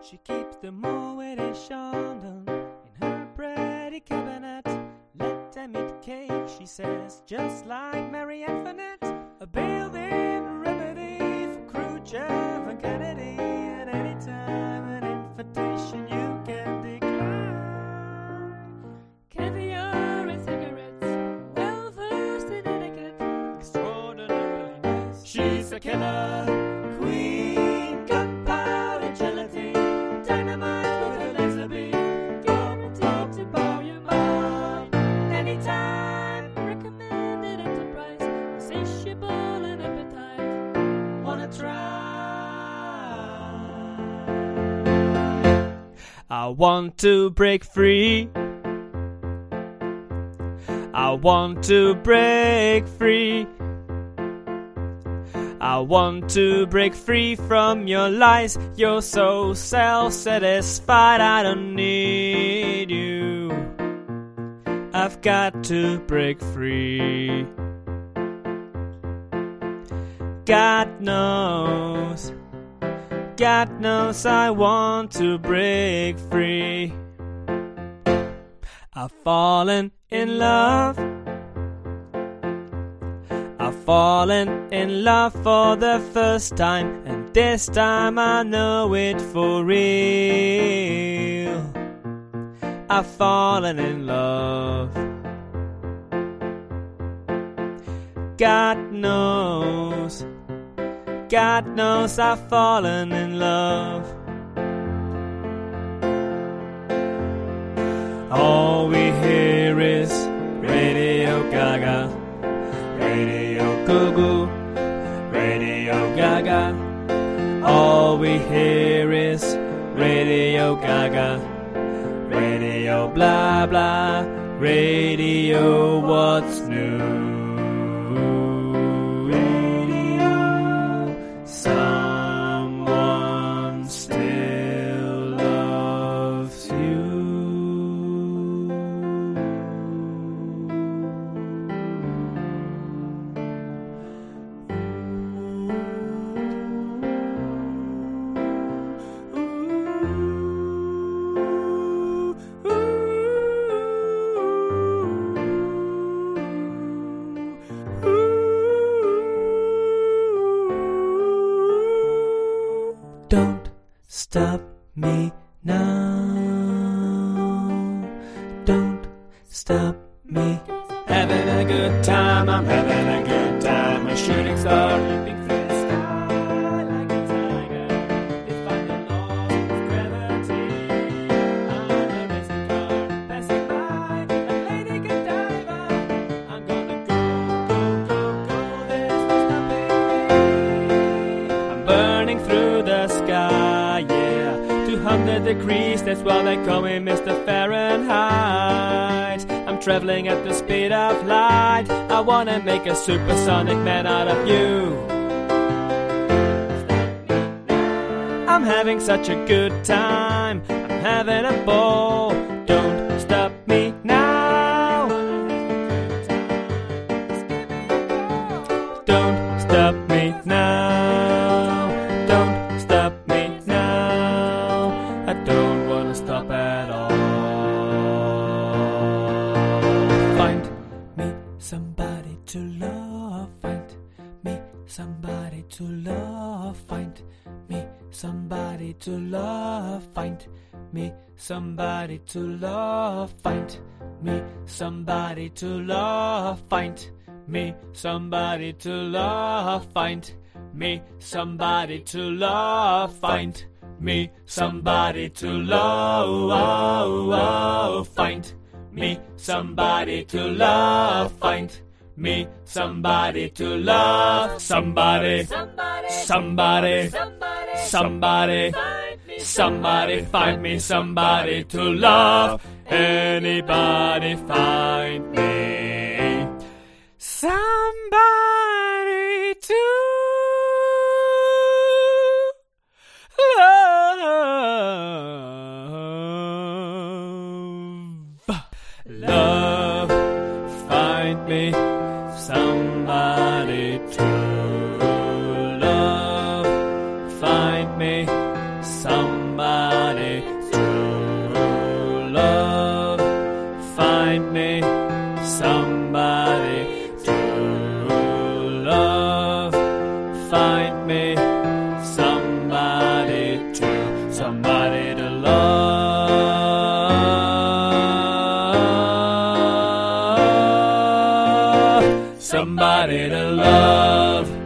She keeps the Moet et Chandon in her pretty cabinet. Let them eat cake, she says, just like Mary Antoinette. A built-in remedy for Khrushchev and Kennedy. And anytime an invitation you can decline. Caviar and cigarettes, well versed in etiquette, extraordinarily nice. She's a killer queen, gunpowder gelatine, dynamite with her laser beam, guaranteed to blow your mind. Anytime, recommended enterprise, insatiable and appetite, wanna try. I want to break free. I want to break free. I want to break free from your lies. You're so self-satisfied, I don't need you. I've got to break free. God knows I want to break free. I've fallen in love. I've fallen in love for the first time, and this time I know it for real. I've fallen in love. God knows I've fallen in love. All we hear is Radio Gaga, Radio Goo-Goo, Radio Gaga. All we hear is Radio Gaga, Radio blah blah, Radio what's new. Someone still loves you. Don't stop me now. Don't stop me. Having a good time, I'm having a good time. A shooting star leaping through the sky like a tiger. Defying the laws of gravity. I'm a racing car passing by like Lady Godiva. I'm gonna go, there's no stopping me. I'm burning through the sky, yeah, 200 degrees, that's why they call me Mr. Fahrenheit. I'm traveling at the speed of light. I wanna make a supersonic man out of you. I'm having such a good time, I'm having a ball. Don't stop me now. Don't stop me now. Don't stop me now. I don't wanna stop at all. Find me somebody to love. Find me somebody to love. Find me somebody to love. Find me somebody to love. Find me somebody to love. Find me somebody to love. Find me somebody to love. Find me somebody to love. Find me somebody to love. Find me somebody to love. Somebody, somebody, somebody, somebody, find me somebody to love. Anybody find me somebody to love, find me somebody to love, find me somebody somebody to love. Find me somebody to love. Somebody to love.